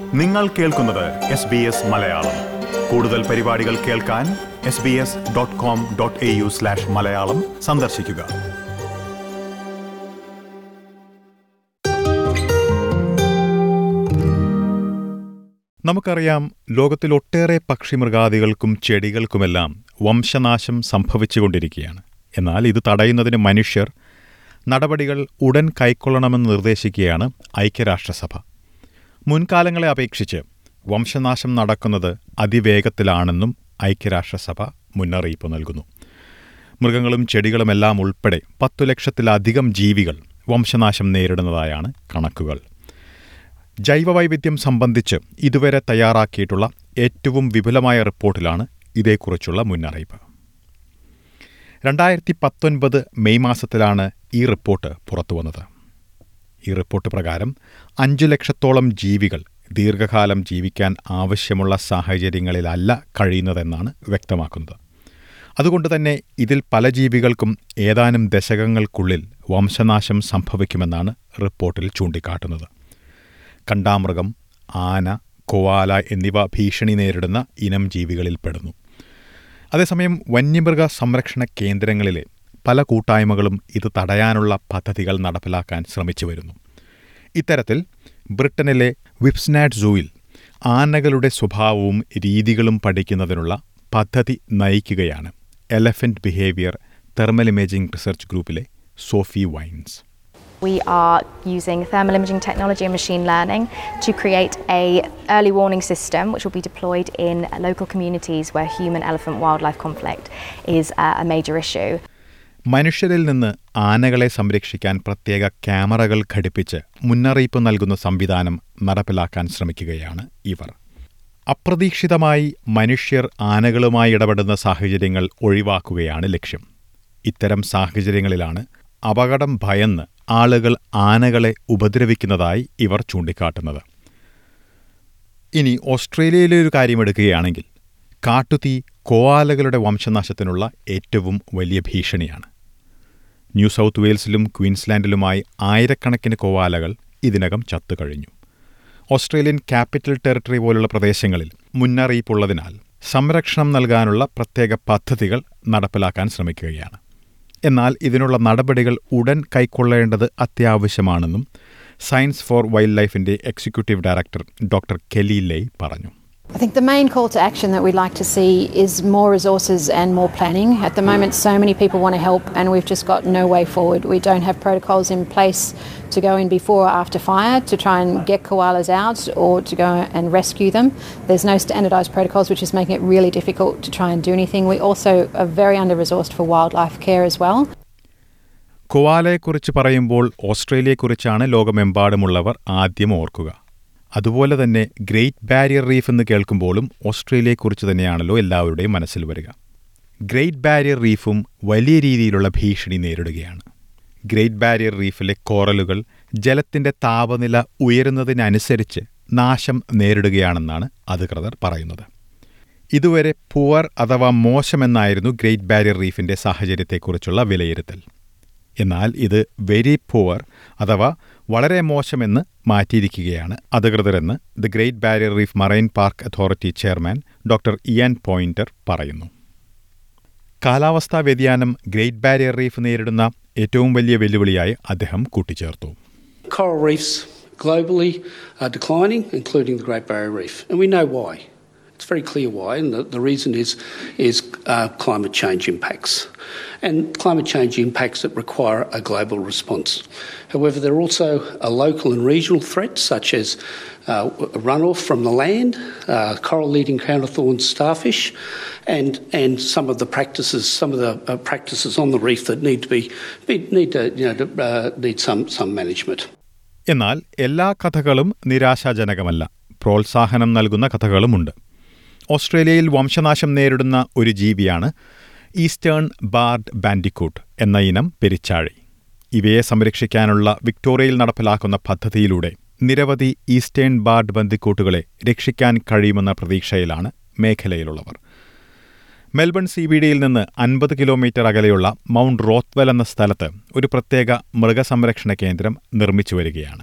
നിങ്ങൾ കേൾക്കുന്നത് SBS മലയാളം. കൂടുതൽ പരിപാടികൾ കേൾക്കാൻ sbs.com.au/മലയാളം സന്ദർശിക്കുക. നമുക്കറിയാം, ലോകത്തിലൊട്ടേറെ പക്ഷിമൃഗാദികൾക്കും ചെടികൾക്കുമെല്ലാം വംശനാശം സംഭവിച്ചുകൊണ്ടിരിക്കുകയാണ്. എന്നാൽ ഇത് തടയുന്നതിന് മനുഷ്യർ നടപടികൾ ഉടൻ കൈക്കൊള്ളണമെന്ന് നിർദ്ദേശിക്കുകയാണ് ഐക്യരാഷ്ട്രസഭ. മുൻകാലങ്ങളെ അപേക്ഷിച്ച് വംശനാശം നടക്കുന്നത് അതിവേഗത്തിലാണെന്നും ഐക്യരാഷ്ട്രസഭ മുന്നറിയിപ്പ് നൽകുന്നു. മൃഗങ്ങളും ചെടികളുമെല്ലാം ഉൾപ്പെടെ 10 ലക്ഷത്തിലധികം ജീവികൾ വംശനാശം നേരിടുന്നതായാണ് കണക്കുകൾ. ജൈവവൈവിധ്യം സംബന്ധിച്ച് ഇതുവരെ തയ്യാറാക്കിയിട്ടുള്ള ഏറ്റവും വിപുലമായ റിപ്പോർട്ടിലാണ് ഇതേക്കുറിച്ചുള്ള മുന്നറിയിപ്പ്. 2019 മെയ് മാസത്തിലാണ് ഈ റിപ്പോർട്ട് പുറത്തുവന്നത്. ഈ റിപ്പോർട്ട് പ്രകാരം 5 ലക്ഷത്തോളം ജീവികൾ ദീർഘകാലം ജീവിക്കാൻ ആവശ്യമുള്ള സാഹചര്യങ്ങളിലല്ല കഴിയുന്നതെന്നാണ് വ്യക്തമാക്കുന്നത്. അതുകൊണ്ട് തന്നെ ഇതിൽ പല ജീവികൾക്കും ഏതാനും ദശകങ്ങൾക്കുള്ളിൽ വംശനാശം സംഭവിക്കുമെന്നാണ് റിപ്പോർട്ടിൽ ചൂണ്ടിക്കാട്ടുന്നത്. കണ്ടാമൃഗം, ആന, കൊവാല എന്നിവ ഭീഷണി നേരിടുന്ന ഇനം ജീവികളിൽപ്പെടുന്നു. അതേസമയം വന്യമൃഗ സംരക്ഷണ കേന്ദ്രങ്ങളിലെ പല കൂട്ടായ്മകളും ഇത് തടയാനുള്ള പദ്ധതികൾ നടപ്പിലാക്കാൻ ശ്രമിച്ചു വരുന്നു. ഇത്തരത്തിൽ ബ്രിട്ടനിലെ വിപ്സ്നാഡ് സൂയിൽ ആനകളുടെ സ്വഭാവവും രീതികളും പഠിക്കുന്നതിനുള്ള പദ്ധതി നയിക്കുകയാണ് elephant behaviour thermal imaging research ഗ്രൂപ്പിലെ Sophie Vines. We are using thermal imaging technology and machine learning to create a early warning system which will be deployed in local communities where human-elephant wildlife conflict is a major issue. മനുഷ്യരിൽ നിന്ന് ആനകളെ സംരക്ഷിക്കാൻ പ്രത്യേക ക്യാമറകൾ ഘടിപ്പിച്ച് മുന്നറിയിപ്പ് നൽകുന്ന സംവിധാനം നടപ്പിലാക്കാൻ ശ്രമിക്കുകയാണ് ഇവർ. അപ്രതീക്ഷിതമായി മനുഷ്യർ ആനകളുമായി ഇടപെടുന്ന സാഹചര്യങ്ങൾ ഒഴിവാക്കുകയാണ് ലക്ഷ്യം. ഇത്തരം സാഹചര്യങ്ങളിലാണ് അപകടം ഭയന്ന് ആളുകൾ ആനകളെ ഉപദ്രവിക്കുന്നതായി ഇവർ ചൂണ്ടിക്കാട്ടുന്നത്. ഇനി ഓസ്ട്രേലിയയിലെ ഒരു കാര്യമെടുക്കുകയാണെങ്കിൽ, കാട്ടുതീ കോവാലകളുടെ വംശനാശത്തിനുള്ള ഏറ്റവും വലിയ ഭീഷണിയാണ്. ന്യൂ സൗത്ത് വെയിൽസിലും ക്വീൻസ്ലാൻഡിലുമായി ആയിരക്കണക്കിന് കോവാലകൾ ഇതിനകം ചത്തുകഴിഞ്ഞു. ഓസ്ട്രേലിയൻ ക്യാപിറ്റൽ ടെറിട്ടറി പോലുള്ള പ്രദേശങ്ങളിൽ മുന്നറിയിപ്പുള്ളതിനാൽ സംരക്ഷണം നൽകാനുള്ള പ്രത്യേക പദ്ധതികൾ നടപ്പിലാക്കാൻ ശ്രമിക്കുകയാണ്. എന്നാൽ ഇതിനുള്ള നടപടികൾ ഉടൻ കൈക്കൊള്ളേണ്ടത് അത്യാവശ്യമാണെന്നും സയൻസ് ഫോർ വൈൽഡ് ലൈഫിന്റെ executive director doctor Kelly Leigh പറഞ്ഞു. I think the main call to action that we'd like to see is more resources and more planning. At the moment, so many people want to help and we've just got no way forward. We don't have protocols in place to go in before or after fire to try and get koalas out or to go and rescue them. There's no standardised protocols, which is making it really difficult to try and do anything. We also are very under-resourced for wildlife care as well. കോവാലയെക്കുറിച്ച് പറയുമ്പോൾ ഓസ്ട്രേലിയയെക്കുറിച്ചാണ് ലോകമെമ്പാടുമുള്ളവർ ആദ്യം ഓർക്കുക. അതുപോലെ തന്നെ great Barrier reef എന്ന് കേൾക്കുമ്പോഴും ഓസ്ട്രേലിയയെക്കുറിച്ച് തന്നെയാണല്ലോ എല്ലാവരുടെയും മനസ്സിൽ വരിക. ഗ്രേറ്റ് ബാരിയർ റീഫും വലിയ രീതിയിലുള്ള ഭീഷണി നേരിടുകയാണ്. ഗ്രേറ്റ് ബാരിയർ റീഫിലെ കോറലുകൾ ജലത്തിന്റെ താപനില ഉയരുന്നതിനനുസരിച്ച് നാശം നേരിടുകയാണെന്നാണ് അധികൃതർ പറയുന്നത്. ഇതുവരെ പുവർ അഥവാ മോശമെന്നായിരുന്നു ഗ്രേറ്റ് ബാരിയർ റീഫിന്റെ സാഹചര്യത്തെക്കുറിച്ചുള്ള വിലയിരുത്തൽ. എന്നാൽ ഇത് വെരി പുവർ അഥവാ വളരെ മോശമെന്ന് മാറ്റിയിരിക്കുകയാണ് അധികൃതരെന്ന് the Great Barrier Reef marine park authority chairman doctor Ian Poiner പറയുന്നു. കാലാവസ്ഥാ വ്യതിയാനം ഗ്രേറ്റ് ബാരിയർ റീഫ് നേരിടുന്ന ഏറ്റവും വലിയ വെല്ലുവിളിയായി അദ്ദേഹം കൂട്ടിച്ചേർത്തു. Coral reefs globally are declining, including the Great Barrier Reef, and we know why. It's very clear why, and the reason is climate change impacts. And climate change impacts that require a global response. However, there are also local and regional threats such as runoff from the land, coral-eating counterthorn starfish, and some of the practices on the reef that need some management. എന്നാൽ എല്ലാ കഥകളും നിരാശാജനകമല്ല. പ്രോത്സാഹനം നൽകുന്ന കഥകളുമുണ്ട്. ഓസ്ട്രേലിയയിൽ വംശനാശം നേരിടുന്ന ഒരു ജീവിയാണ് ഈസ്റ്റേൺ ബാർഡ് ബാൻഡിക്കൂട്ട് എന്ന ഇനം പെരിച്ചാഴി. ഇവയെ സംരക്ഷിക്കാനുള്ള വിക്ടോറിയയിൽ നടപ്പിലാക്കുന്ന പദ്ധതിയിലൂടെ നിരവധി ഈസ്റ്റേൺ ബാർഡ് ബാൻഡിക്കൂട്ടുകളെ രക്ഷിക്കാൻ കഴിയുമെന്ന പ്രതീക്ഷയിലാണ് മേഖലയിലുള്ളവർ. മെൽബൺ CBDയിൽ നിന്ന് 50 കിലോമീറ്റർ അകലെയുള്ള മൗണ്ട് റോത്ത്വെൽ എന്ന സ്ഥലത്ത് ഒരു പ്രത്യേക മൃഗസംരക്ഷണ കേന്ദ്രം നിർമ്മിച്ചു വരികയാണ്.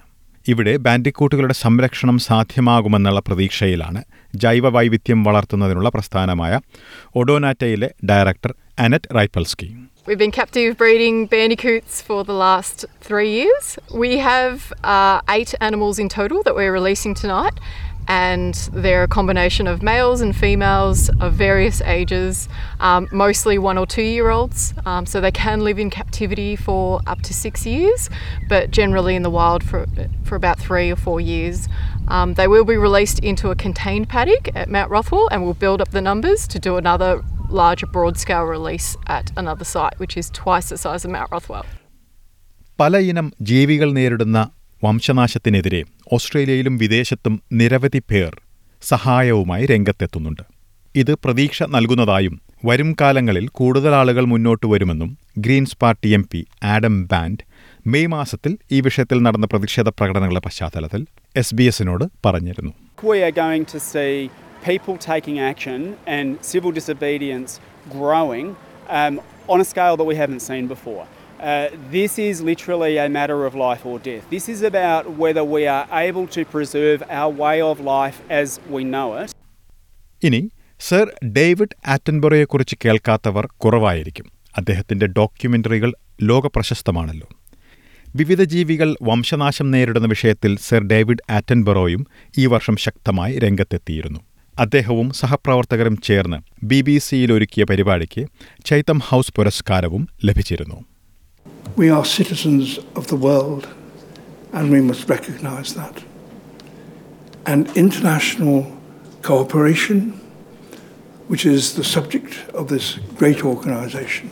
ഇവിടെ ബാൻഡിക്കൂട്ടുകളുടെ സംരക്ഷണം സാധ്യമാകുമെന്നുള്ള പ്രതീക്ഷയിലാണ് ജൈവവൈവിധ്യം വളർത്തുന്നതിനുള്ള പ്രസ്ഥാനമായ ഒഡോനാറ്റയിലെ director Annette Rypalski. We've been captive breeding bandicoots for the last 3 years. We have 8 animals in total that we're releasing tonight, and they're a combination of males and females of various ages, mostly 1 or 2 year olds, so they can live in captivity for up to 6 years, but generally in the wild for about 3 or 4 years. They will be released into a contained paddock at Mount Rothwell, and we'll build up the numbers to do another larger broad-scale release at another site, which is twice the size of Mount Rothwell. പല ഇനം ജീവികൾ നേരിടുന്ന വംശനാശത്തിനെതിരെ ഓസ്ട്രേലിയയിലും വിദേശത്തും നിരവധി പേർ സഹായവുമായി രംഗത്തെത്തുന്നുണ്ട്. ഇത് പ്രതീക്ഷ നൽകുന്നതായും വരും കാലങ്ങളിൽ കൂടുതൽ ആളുകൾ മുന്നോട്ട് വരുമെന്നും Greens party MP Adam Bandt May മാസത്തിൽ ഈ വിഷയത്തിൽ നടന്ന പ്രതിഷേധ പ്രകടനങ്ങളുടെ പശ്ചാത്തലത്തിൽ SBS-നോട് പറഞ്ഞിരുന്നു. We are going to see people taking action and civil disobedience growing on a scale that we haven't seen before. This is literally a matter of life or death. This is about whether we are able to preserve our way of life as we know it. ഇനി sir David ആറ്റൻബറോയെക്കുറിച്ച് കേൾക്കാത്തവർ കുറവായിരിക്കും. അദ്ദേഹത്തിന്റെ ഡോക്യുമെന്ററികൾ ലോകപ്രശസ്തമാണല്ലോ. വിവിധ ജീവികൾ വംശനാശം നേരിടുന്ന വിഷയത്തിൽ സർ ഡേവിഡ് ആറ്റൻബറോയും ഈ വർഷം ശക്തമായി രംഗത്തെത്തിയിരുന്നു. അദ്ദേഹവും സഹപ്രവർത്തകരും ചേർന്ന് BBC-യിൽ ഒരുക്കിയ പരിപാടിക്ക് ചൈതം ഹൗസ് പുരസ്കാരവും ലഭിച്ചിരുന്നു. We are citizens of the world, and we must recognise that. And international cooperation, which is the subject of this great organisation,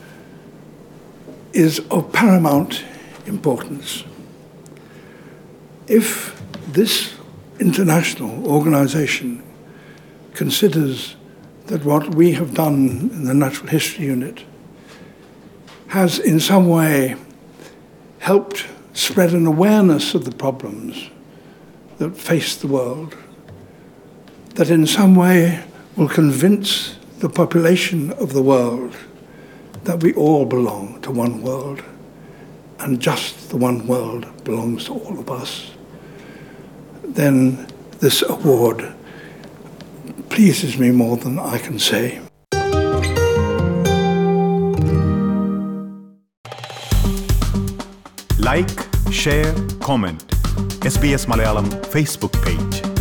is of paramount importance. If this international organisation considers that what we have done in the Natural History Unit has in some way helped spread an awareness of the problems that face the world, that in some way will convince the population of the world that we all belong to one world, and just the one world belongs to all of us, then this award pleases me more than I can say. Like, share, comment. SBS Malayalam Facebook page.